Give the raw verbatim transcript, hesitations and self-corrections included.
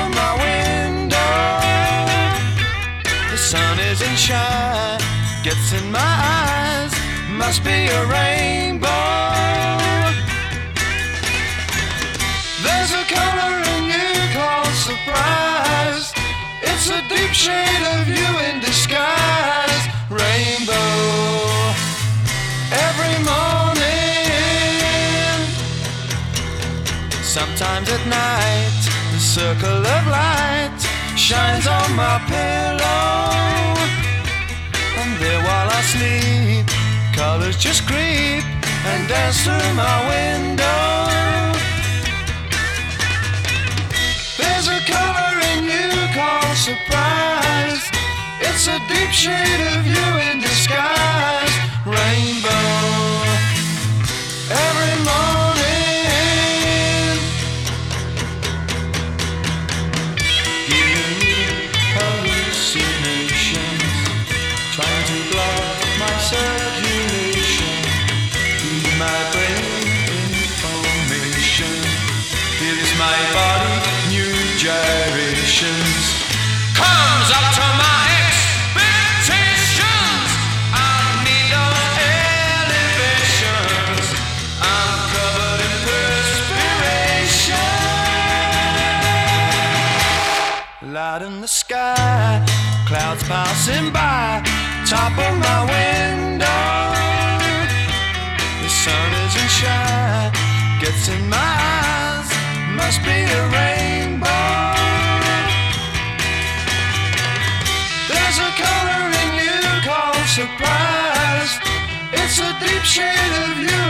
of my window. The sun isn't shine, gets in my eyes, must be a rainbow. There's a color in you called surprise. It's a deep shade of you in disguise. Rainbow. Every morning, sometimes at night, the circle of light shines on my pillow. And there while I sleep, colors just creep and dance through my window. There's a color in you called surprise. It's a deep shade of you in disguise. Rainbow. Every morning, giving me hallucinations, trying to block my circulation, feed my brain information, gives my body new gyrations, comes up to my expectations. I need those elevations. I'm covered in perspiration. Light in the sky, clouds passing by, top of my window. The sun isn't shy, gets in my eyes, must be a rainbow. There's a color in you called surprise. It's a deep shade of you